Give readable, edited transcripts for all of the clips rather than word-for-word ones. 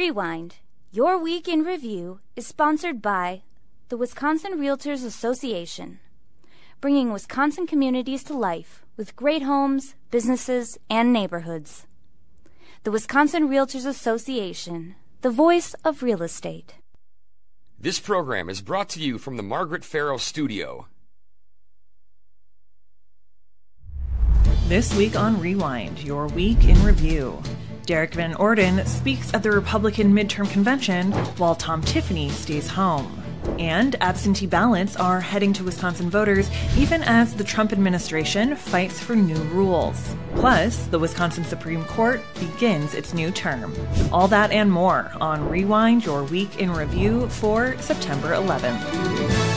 Rewind, your week in review, is sponsored by the Wisconsin Realtors Association, bringing Wisconsin communities to life with great homes, businesses, and neighborhoods. The Wisconsin Realtors Association, the voice of real estate. This program is brought to you from the Margaret Farrow Studio. This week on Rewind, your week in review. Derek Van Orden speaks at the Republican midterm convention while Tom Tiffany stays home. And absentee ballots are heading to Wisconsin voters even as the Trump administration fights for new rules. Plus, the Wisconsin Supreme Court begins its new term. All that and more on Rewind, your week in review for September 11th.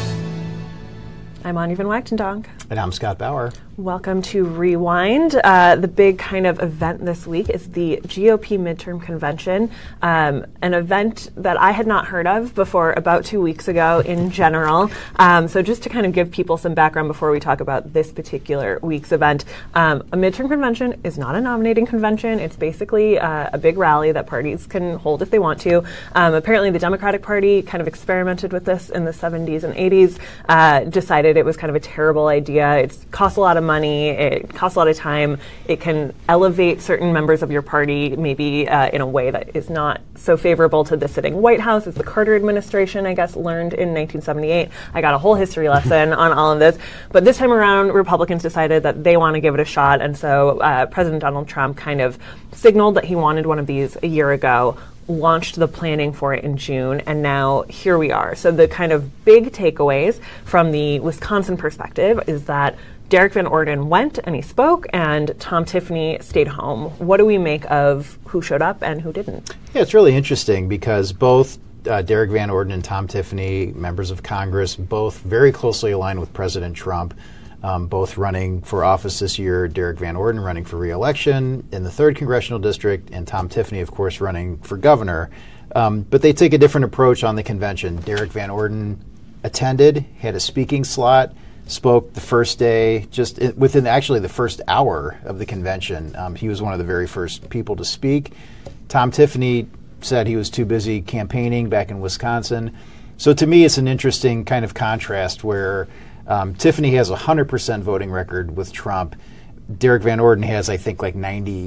I'm Anya Van Wachtendonk. And I'm Scott Bauer. Welcome to Rewind. The big kind of event this week is the GOP midterm convention, an event that I had not heard of before about 2 weeks ago in general. So just to kind of give people some background before we talk about this particular week's event, a midterm convention is not a nominating convention. It's basically a big rally that parties can hold if they want to. Apparently the Democratic Party kind of experimented with this in the 70s and 80s, decided it was kind of a terrible idea. It costs a lot of money. It costs a lot of time. It can elevate certain members of your party maybe in a way that is not so favorable to the sitting White House as the Carter administration, I guess, learned in 1978. I got a whole history lesson on all of this. But this time around, Republicans decided that they want to give it a shot. And so President Donald Trump kind of signaled that he wanted one of these a year ago, launched the planning for it in June, and now here we are. So the kind of big takeaways from the Wisconsin perspective is that Derek Van Orden went and he spoke, and Tom Tiffany stayed home. What do we make of who showed up and who didn't? Yeah, it's really interesting because both Derek Van Orden and Tom Tiffany, members of Congress, both very closely aligned with President Trump, both running for office this year. Derek Van Orden running for re-election in the 3rd Congressional District, and Tom Tiffany, of course, running for governor. But they take a different approach on the convention. Derek Van Orden attended, had a speaking slot, spoke the first day, just within actually the first hour of the convention. He was one of the very first people to speak. Tom Tiffany said he was too busy campaigning back in Wisconsin. So to me, it's an interesting kind of contrast where Tiffany has a 100% voting record with Trump. Derek Van Orden has, I think, like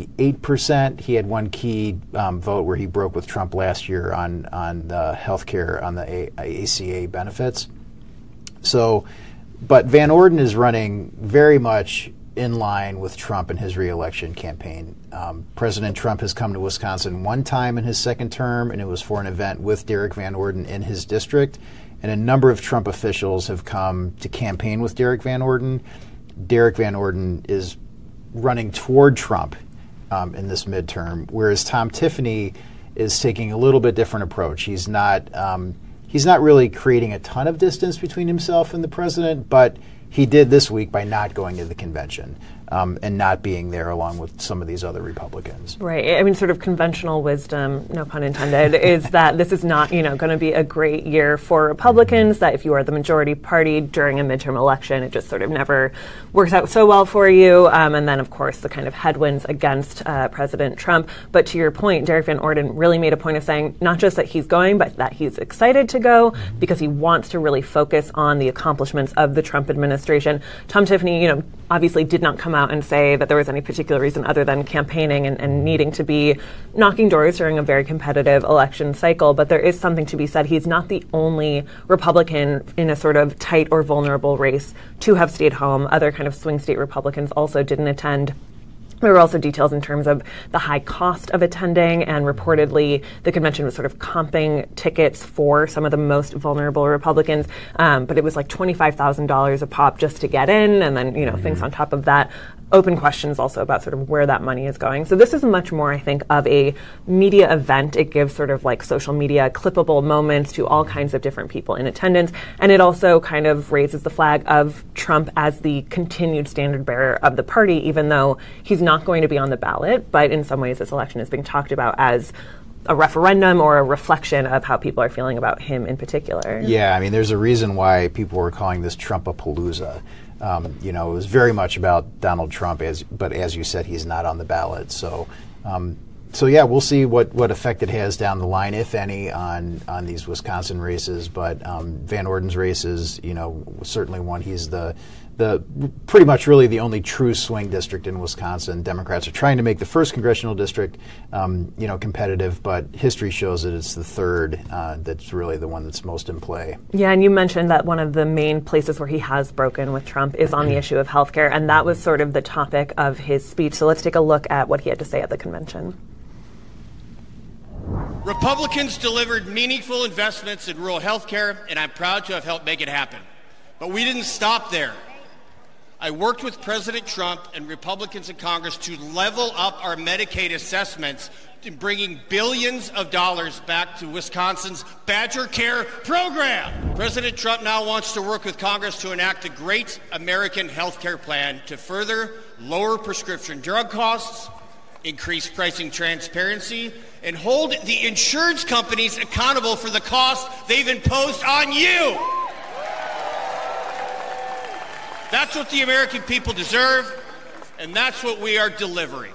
98%. He had one key vote where he broke with Trump last year on the health care, on the ACA benefits. So, but Van Orden is running very much in line with Trump in his re-election campaign. President Trump has come to Wisconsin one time in his second term, and it was for an event with Derek Van Orden in his district. And a number of Trump officials have come to campaign with Derek Van Orden. Derek Van Orden is running toward Trump in this midterm, whereas Tom Tiffany is taking a little bit different approach. He's not really creating a ton of distance between himself and the president, but he did this week by not going to the convention and not being there along with some of these other Republicans. Right. I mean, sort of conventional wisdom, no pun intended, is that this is not, going to be a great year for Republicans, that if you are the majority party during a midterm election, it just sort of never works out so well for you. And then, of course, the kind of headwinds against President Trump. But to your point, Derek Van Orden really made a point of saying not just that he's going, but that he's excited to go because he wants to really focus on the accomplishments of the Trump administration. Tom Tiffany, obviously did not come out and say that there was any particular reason other than campaigning and needing to be knocking doors during a very competitive election cycle. But there is something to be said. He's not the only Republican in a sort of tight or vulnerable race to have stayed home. Other kind of swing state Republicans also didn't attend. There were also details in terms of the high cost of attending, and reportedly the convention was sort of comping tickets for some of the most vulnerable Republicans, but it was like $25,000 a pop just to get in, and then, things on top of that. Open questions also about sort of where that money is going. So this is much more, I think, of a media event. It gives sort of like social media clippable moments to all kinds of different people in attendance, and it also kind of raises the flag of Trump as the continued standard bearer of the party, even though he's not going to be on the ballot. But in some ways, this election is being talked about as a referendum or a reflection of how people are feeling about him in particular. Yeah, I mean, there's a reason why people were calling this Trumpapalooza. It was very much about Donald Trump, but as you said, he's not on the ballot. So So yeah, we'll see what effect it has down the line, if any, on these Wisconsin races. But Van Orden's race is, certainly one. He's the pretty much really the only true swing district in Wisconsin. Democrats are trying to make the first congressional district, competitive, but history shows that it's the third that's really the one that's most in play. Yeah, and you mentioned that one of the main places where he has broken with Trump is on the issue of healthcare, and that was sort of the topic of his speech. So let's take a look at what he had to say at the convention. Republicans delivered meaningful investments in rural health care, and I'm proud to have helped make it happen. But we didn't stop there. I worked with President Trump and Republicans in Congress to level up our Medicaid assessments in bringing billions of dollars back to Wisconsin's Badger Care program. President Trump now wants to work with Congress to enact a great American health care plan to further lower prescription drug costs, increase pricing transparency, and hold the insurance companies accountable for the costs they've imposed on you. That's what the American people deserve, and that's what we are delivering.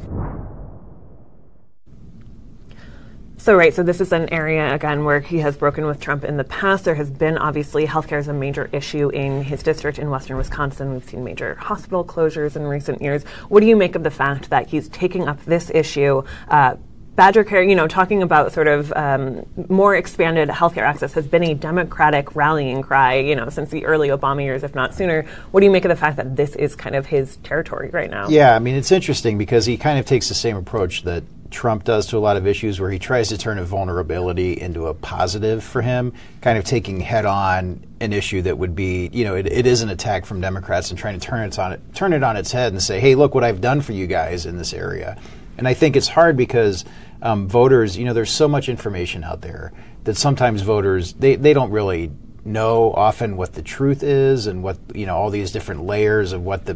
So this is an area, again, where he has broken with Trump in the past. There has been, obviously, healthcare is a major issue in his district in western Wisconsin. We've seen major hospital closures in recent years. What do you make of the fact that he's taking up this issue? Badger Care, talking about sort of more expanded healthcare access has been a Democratic rallying cry, since the early Obama years, if not sooner. What do you make of the fact that this is kind of his territory right now? Yeah, I mean, it's interesting because he kind of takes the same approach that Trump does to a lot of issues, where he tries to turn a vulnerability into a positive for him, kind of taking head on an issue that would be, it is an attack from Democrats, and trying to turn it on its head and say, hey, look what I've done for you guys in this area. And I think it's hard because voters, there's so much information out there that sometimes voters, they don't really know often what the truth is, and what, all these different layers of what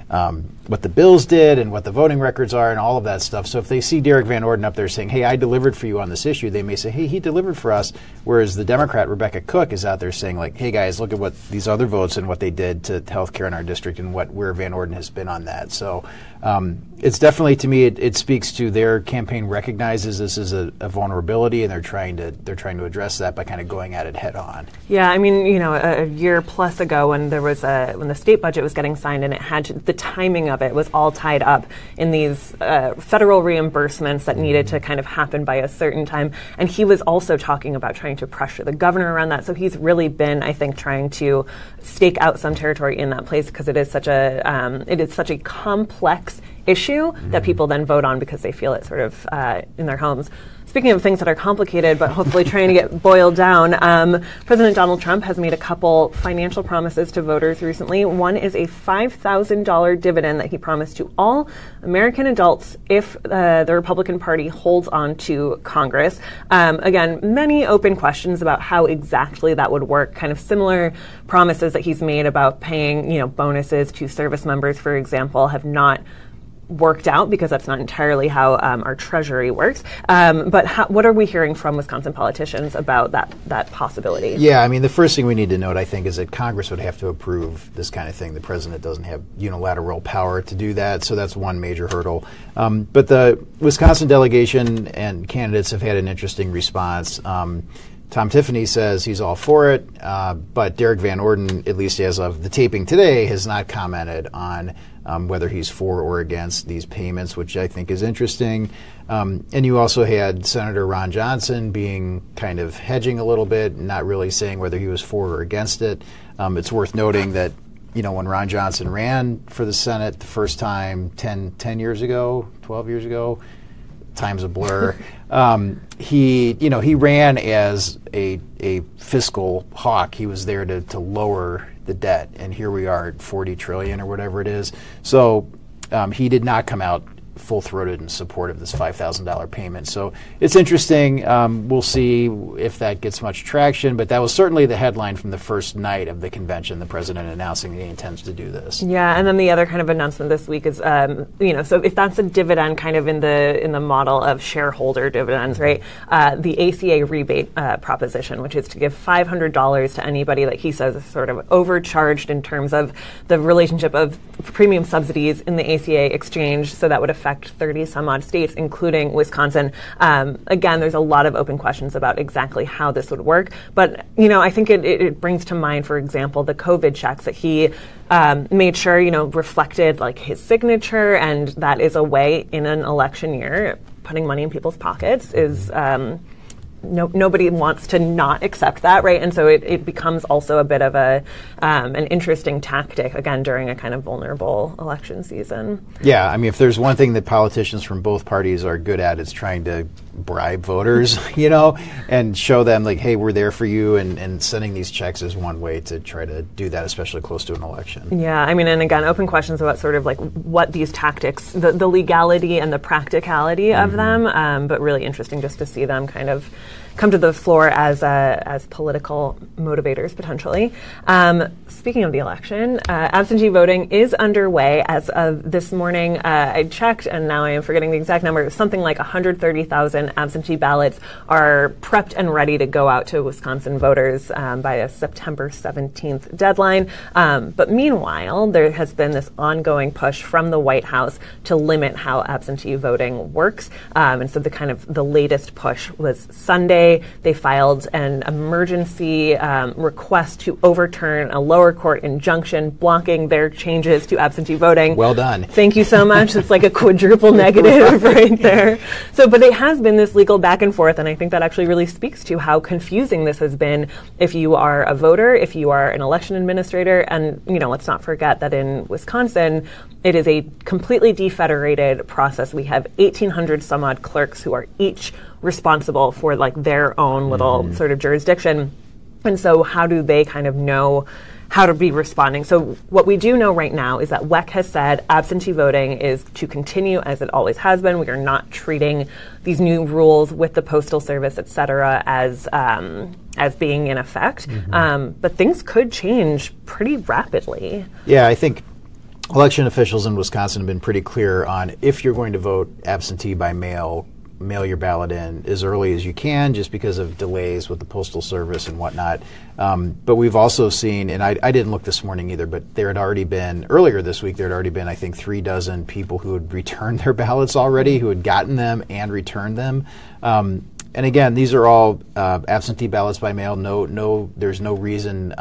the bills did and what the voting records are and all of that stuff. So if they see Derek Van Orden up there saying, hey, I delivered for you on this issue, they may say, hey, he delivered for us. Whereas the Democrat, Rebecca Cook, is out there saying, like, hey, guys, look at what these other votes and what they did to healthcare in our district, and where Van Orden has been on that. So it's definitely, to me, it speaks to their campaign recognizes this is a vulnerability, and they're trying to address that by kind of going at it head on. Yeah, I mean, a year plus ago when there was when the state budget was getting signed, and it had the timing of it was all tied up in these federal reimbursements that needed to kind of happen by a certain time, and he was also talking about trying to pressure the governor around that. So he's really been, I think, trying to stake out some territory in that place, because it is such a complex issue that people then vote on because they feel it sort of in their homes. Speaking of things that are complicated, but hopefully trying to get boiled down, President Donald Trump has made a couple financial promises to voters recently. One is a $5,000 dividend that he promised to all American adults if the Republican Party holds on to Congress. Again, many open questions about how exactly that would work, kind of similar promises that he's made about paying, bonuses to service members, for example, have not worked out, because that's not entirely how our Treasury works. But what are we hearing from Wisconsin politicians about that possibility? Yeah, I mean, the first thing we need to note, I think, is that Congress would have to approve this kind of thing. The president doesn't have unilateral power to do that, so that's one major hurdle. But the Wisconsin delegation and candidates have had an interesting response. Tom Tiffany says he's all for it, but Derek Van Orden, at least as of the taping today, has not commented on whether he's for or against these payments, which I think is interesting. And you also had Senator Ron Johnson being kind of hedging a little bit, not really saying whether he was for or against it. It's worth noting that, when Ron Johnson ran for the Senate the first time 10 years ago, 12 years ago, time's a blur. He ran as a fiscal hawk. He was there to lower the debt, and here we are at 40 trillion or whatever it is. So he did not come out full-throated in support of this $5,000 payment. So it's interesting. We'll see if that gets much traction, but that was certainly the headline from the first night of the convention, the president announcing that he intends to do this. Yeah, and then the other kind of announcement this week is, so if that's a dividend kind of in the model of shareholder dividends, right, the ACA rebate proposition, which is to give $500 to anybody that he says is sort of overcharged in terms of the relationship of premium subsidies in the ACA exchange, so that would affect affect 30 some odd states, including Wisconsin. Again, there's a lot of open questions about exactly how this would work. But, I think it brings to mind, for example, the COVID checks that he made sure, reflected like his signature, and that is a way in an election year, putting money in people's pockets is nobody wants to not accept that, right? And so it becomes also a bit of an interesting tactic, again, during a kind of vulnerable election season. Yeah, I mean, if there's one thing that politicians from both parties are good at, it's trying to bribe voters, and show them like, hey, we're there for you, and sending these checks is one way to try to do that, especially close to an election. Yeah, I mean, and again, open questions about sort of like what these tactics, the legality and the practicality of them, but really interesting just to see them kind of come to the floor as political motivators, potentially. Speaking of the election, absentee voting is underway as of this morning. I checked, and now I am forgetting the exact number. Something like 130,000 absentee ballots are prepped and ready to go out to Wisconsin voters by a September 17th deadline. But meanwhile, there has been this ongoing push from the White House to limit how absentee voting works. And so the latest push was Sunday. They filed an emergency request to overturn a lower court injunction blocking their changes to absentee voting. Well done. Thank you so much. It's like a quadruple negative right there. So, but it has been this legal back and forth, and I think that actually really speaks to how confusing this has been if you are a voter, if you are an election administrator, and, let's not forget that in Wisconsin, it is a completely defederated process. We have 1,800 some odd clerks who are each responsible for like their own little sort of jurisdiction. And so how do they kind of know how to be responding? So what we do know right now is that WEC has said absentee voting is to continue as it always has been. We are not treating these new rules with the Postal Service, et cetera, as being in effect. But things could change pretty rapidly. Yeah, I think election officials in Wisconsin have been pretty clear on if you're going to vote absentee by mail your ballot in as early as you can, just because of delays with the Postal Service and whatnot. But we've also seen, and I didn't look this morning either, but earlier this week, there had already been, I think, 36 people who had returned their ballots already, who had gotten them and returned them. And again, these are all absentee ballots by mail. There's no reason.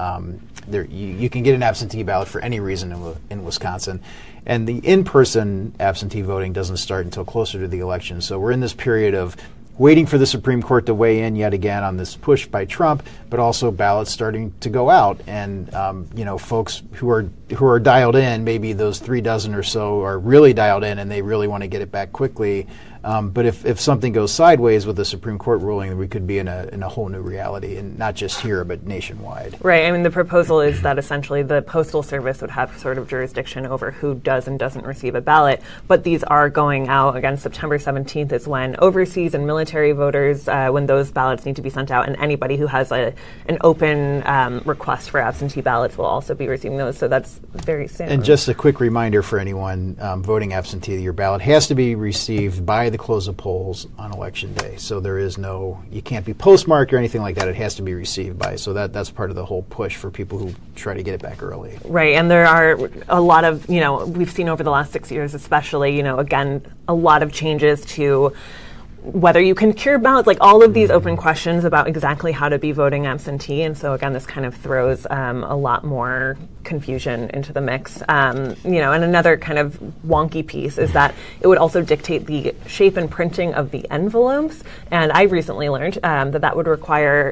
You can get an absentee ballot for any reason in Wisconsin. And the in-person absentee voting doesn't start until closer to the election. So we're in this period of waiting for the Supreme Court to weigh in yet again on this push by Trump, but also ballots starting to go out. And folks who are dialed in, maybe those 36 or so are really dialed in and they really want to get it back quickly. But if something goes sideways with the Supreme Court ruling, we could be in a whole new reality, and not just here, but nationwide. Right. I mean, the proposal is that essentially the Postal Service would have sort of jurisdiction over who does and doesn't receive a ballot. But these are going out. Again, September 17th is when overseas and military voters, when those ballots need to be sent out, and anybody who has an open request for absentee ballots will also be receiving those. So that's very soon. And just a quick reminder for anyone voting absentee, your ballot has to be received by the close of polls on election day. So you can't be postmarked or anything like that. It has to be received by. So that's part of the whole push for people who try to get it back early. Right. And there are a lot of, we've seen over the last 6 years especially, again, a lot of changes to whether you can cure ballots, like all of these open questions about exactly how to be voting absentee. And so, again, this kind of throws a lot more confusion into the mix. And another kind of wonky piece is that it would also dictate the shape and printing of the envelopes. And I recently learned that would require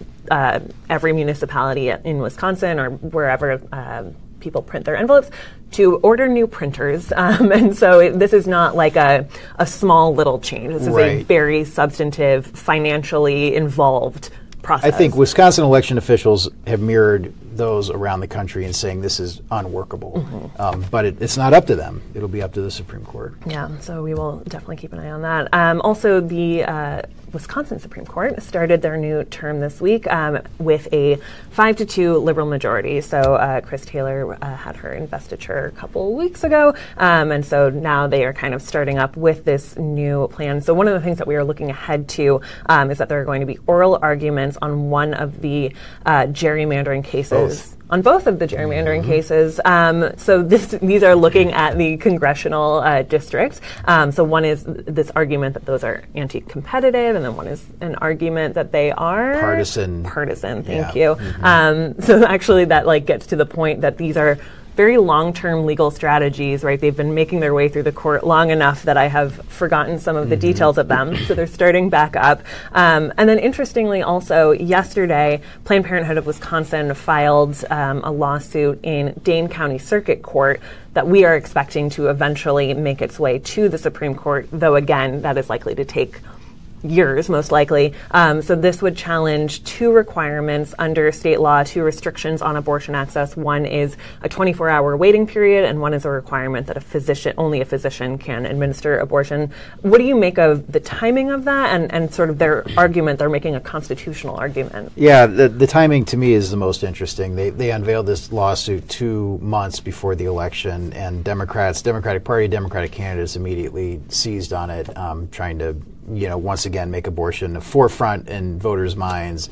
every municipality in Wisconsin or wherever people print their envelopes to order new printers. And so this is not like a small little change. This is a very substantive, financially involved process. I think Wisconsin election officials have mirrored those around the country in saying this is unworkable. But it's not up to them. It'll be up to the Supreme Court. Yeah, so we will definitely keep an eye on that. Also, the Wisconsin Supreme Court started their new term this week with a 5-2 liberal majority. So Chris Taylor had her investiture a couple weeks ago, and so now they are kind of starting up with this new plan. So one of the things that we are looking ahead to is that there are going to be oral arguments on one of the gerrymandering cases cases. On both of the gerrymandering cases. So these are looking at the congressional districts. So one is this argument that those are anti-competitive, and then one is an argument that they are partisan. Thank you. So actually, that gets to the point that these are very long-term legal strategies, right? They've been making their way through the court long enough that I have forgotten some of the details of them. So they're starting back up. And then interestingly also, yesterday, Planned Parenthood of Wisconsin filed a lawsuit in Dane County Circuit Court that we are expecting to eventually make its way to the Supreme Court, though again, that is likely to take years, most likely. So this would challenge two requirements under state law, two restrictions on abortion access. One is a 24-hour waiting period, and one is a requirement that only a physician can administer abortion. What do you make of the timing of that and sort of their argument? They're making a constitutional argument. Yeah, the timing to me is the most interesting. They unveiled this lawsuit 2 months before the election, and Democratic Party, Democratic candidates immediately seized on it, trying to once again make abortion a forefront in voters' minds.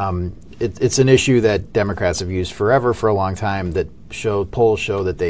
It's an issue that Democrats have used forever, for a long time, that polls show that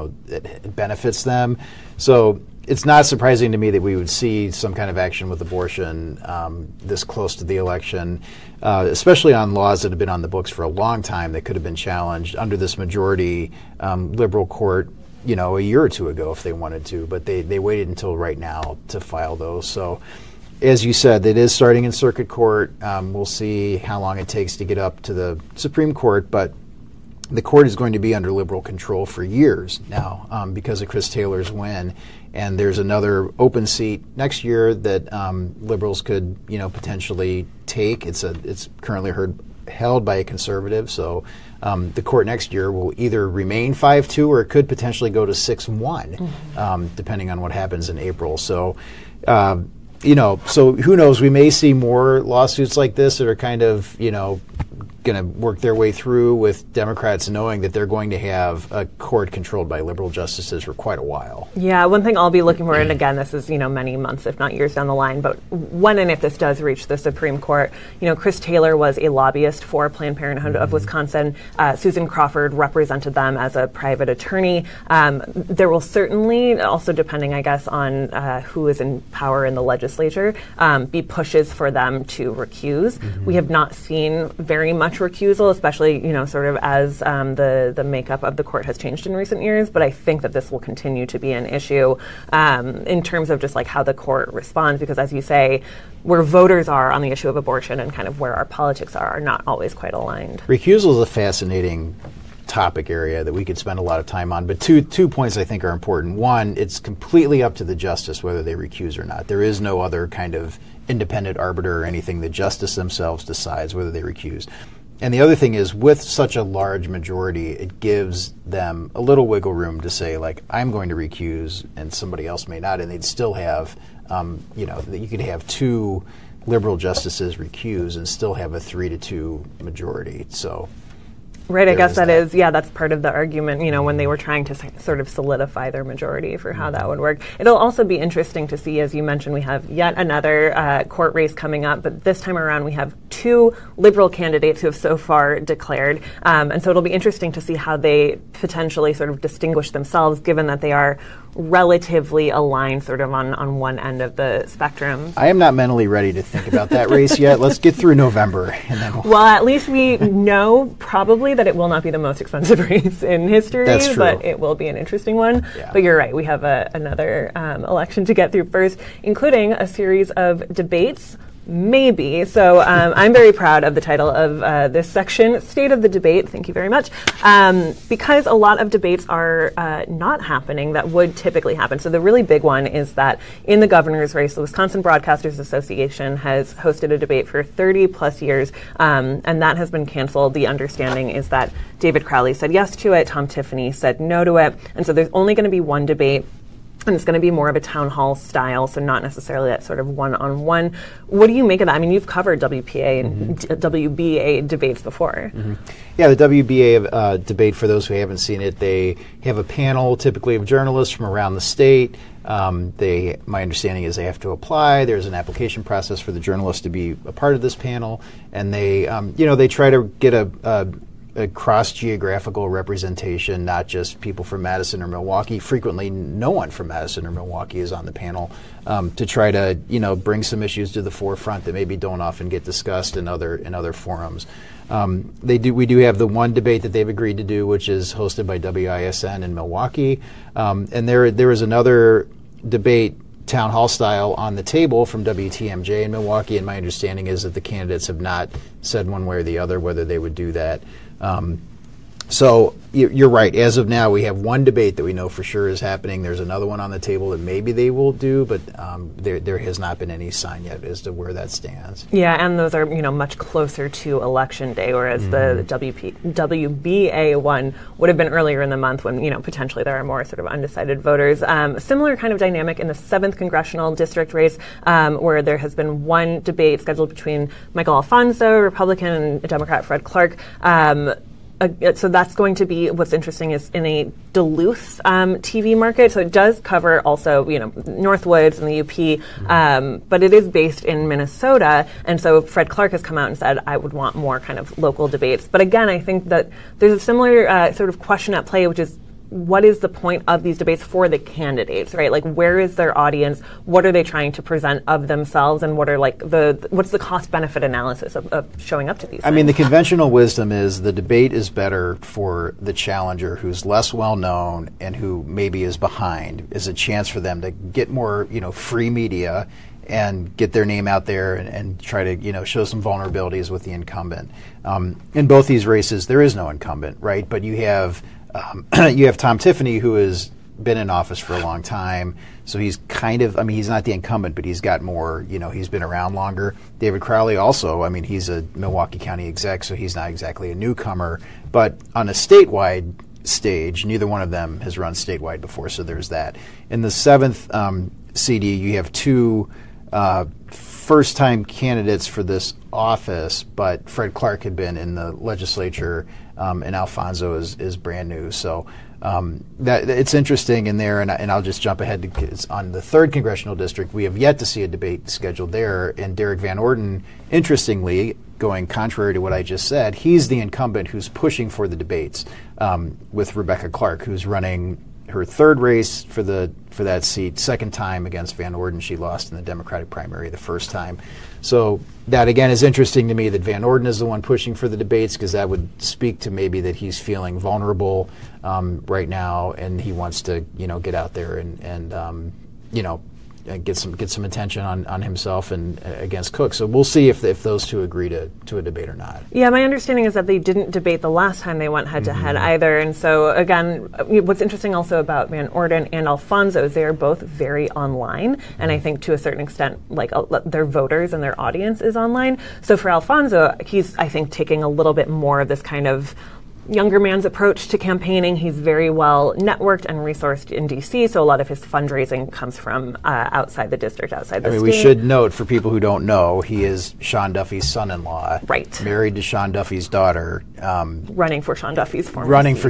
it benefits them. So it's not surprising to me that we would see some kind of action with abortion this close to the election, especially on laws that have been on the books for a long time that could have been challenged under this majority liberal court a year or two ago if they wanted to, but they waited until right now to file those. So as you said, it is starting in circuit court. We'll see how long it takes to get up to the Supreme Court, but the court is going to be under liberal control for years now because of Chris Taylor's win. And there's another open seat next year that liberals could, potentially take. It's currently held by a conservative, so the court next year will either remain 5-2 or it could potentially go to 6-1, depending on what happens in April. So, so who knows? We may see more lawsuits like this that are kind of, going to work their way through, with Democrats knowing that they're going to have a court controlled by liberal justices for quite a while. Yeah, one thing I'll be looking for, and again, this is, many months, if not years down the line, but when and if this does reach the Supreme Court, Chris Taylor was a lobbyist for Planned Parenthood of Wisconsin. Susan Crawford represented them as a private attorney. There will certainly, also depending, I guess, on who is in power in the legislature, be pushes for them to recuse. We have not seen very much recusal, especially, sort of as the makeup of the court has changed in recent years. But I think that this will continue to be an issue in terms of just how the court responds, because as you say, where voters are on the issue of abortion and kind of where our politics are not always quite aligned. Recusal is a fascinating topic area that we could spend a lot of time on, but two points I think are important. One, it's completely up to the justice whether they recuse or not. There is no other kind of independent arbiter or anything. The justice themselves decides whether they recuse. And the other thing is, with such a large majority, it gives them a little wiggle room to say, I'm going to recuse, and somebody else may not, and they'd still have, you could have two liberal justices recuse and still have a 3-2 majority. So. Right, I guess that's part of the argument, when they were trying to sort of solidify their majority for how that would work. It'll also be interesting to see, as you mentioned, we have yet another court race coming up, but this time around we have two liberal candidates who have so far declared. And so it'll be interesting to see how they potentially sort of distinguish themselves, given that they are relatively aligned sort of on one end of the spectrum. I am not mentally ready to think about that race yet. Let's get through November. And then well, at least we know probably that it will not be the most expensive race in history. That's true. But it will be an interesting one. Yeah. But you're right, we have another election to get through first, including a series of debates. Maybe. So I'm very proud of the title of this section, State of the Debate. Thank you very much. Because a lot of debates are not happening that would typically happen. So the really big one is that in the governor's race, the Wisconsin Broadcasters Association has hosted a debate for 30 plus years, and that has been canceled. The understanding is that David Crowley said yes to it, Tom Tiffany said no to it, and so there's only going to be one debate. And it's going to be more of a town hall style, so not necessarily that sort of one-on-one. What do you make of that? I mean, you've covered WPA and WBA debates before. Yeah, the WBA debate, for those who haven't seen it, they have a panel typically of journalists from around the state. My understanding is they have to apply. There's an application process for the journalists to be a part of this panel, and they try to get a a cross-geographical representation, not just people from Madison or Milwaukee. Frequently, no one from Madison or Milwaukee is on the panel, to try to bring some issues to the forefront that maybe don't often get discussed in other forums. We do have the one debate that they've agreed to do, which is hosted by WISN in Milwaukee, and there is another debate, town hall style, on the table from WTMJ in Milwaukee, and my understanding is that the candidates have not said one way or the other whether they would do that. So you're right. As of now, we have one debate that we know for sure is happening. There's another one on the table that maybe they will do, but there has not been any sign yet as to where that stands. Yeah, and those are much closer to Election Day, whereas the WBA one would have been earlier in the month when potentially there are more sort of undecided voters. Similar kind of dynamic in the 7th congressional district race, where there has been one debate scheduled between Michael Alfonso, Republican, and Democrat Fred Clark. So that's going to be, what's interesting is in a Duluth TV market. So it does cover also, Northwoods and the UP, but it is based in Minnesota. And so Fred Clark has come out and said, I would want more kind of local debates. But again, I think that there's a similar sort of question at play, which is, what is the point of these debates for the candidates, right? Like, where is their audience? What are they trying to present of themselves? And what are what's the cost-benefit analysis of showing up to these things? The conventional wisdom is the debate is better for the challenger who's less well-known and who maybe is behind, is a chance for them to get more, free media and get their name out there and try to, show some vulnerabilities with the incumbent. In both these races, there is no incumbent, right? But you have Tom Tiffany, who has been in office for a long time, so he's kind of, he's not the incumbent, but he's got more, he's been around longer. David Crowley also, he's a Milwaukee County exec, so he's not exactly a newcomer, but on a statewide stage, neither one of them has run statewide before, so there's that. In the 7th CD, you have two first-time candidates for this office, but Fred Clark had been in the legislature, and Alfonso is brand new. So that it's interesting in there, and I'll just jump ahead to on the 3rd congressional district. We have yet to see a debate scheduled there, and Derek Van Orden, interestingly, going contrary to what I just said, he's the incumbent who's pushing for the debates with Rebecca Clark, who's running her 3rd race for that seat, 2nd time against Van Orden. She lost in the Democratic primary the 1st time. So that, again, is interesting to me that Van Orden is the one pushing for the debates, because that would speak to maybe that he's feeling vulnerable right now, and he wants to, get out there and get some attention on himself and against Cook. So we'll see if those two agree to a debate or not. Yeah, my understanding is that they didn't debate the last time they went head-to-head either. And so, again, what's interesting also about Van Orden and Alfonso is they are both very online. And I think to a certain extent, their voters and their audience is online. So for Alfonso, he's, I think, taking a little bit more of this kind of younger man's approach to campaigning. He's very well networked and resourced in D.C., so a lot of his fundraising comes from outside the district, outside the state. We should note, for people who don't know, he is Sean Duffy's son-in-law. Right. Married to Sean Duffy's daughter. Running for Sean Duffy's former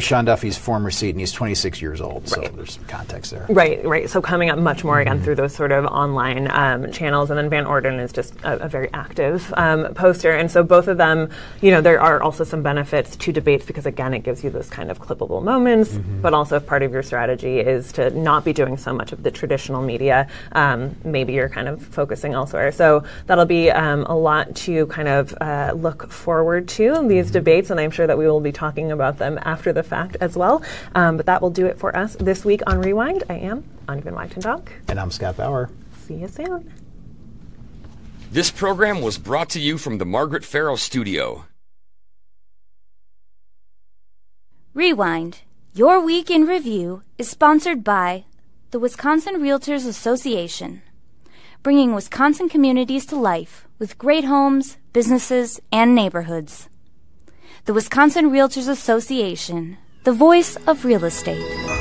seat, and he's 26 years old, so there's some context there. Right. So coming up much more, again, through those sort of online channels, and then Van Orden is just a very active poster. And so both of them, there are also some benefits to debates, because again, it gives you those kind of clippable moments, but also if part of your strategy is to not be doing so much of the traditional media, maybe you're kind of focusing elsewhere. So that'll be a lot to kind of look forward to, these debates, and I'm sure that we will be talking about them after the fact as well. But that will do it for us this week on Rewind. I am Anya Van Wagtendonk. And I'm Scott Bauer. See you soon. This program was brought to you from the Margaret Farrow Studio. Rewind, Your Week in Review, is sponsored by the Wisconsin Realtors Association, bringing Wisconsin communities to life with great homes, businesses, and neighborhoods. The Wisconsin Realtors Association, the voice of real estate.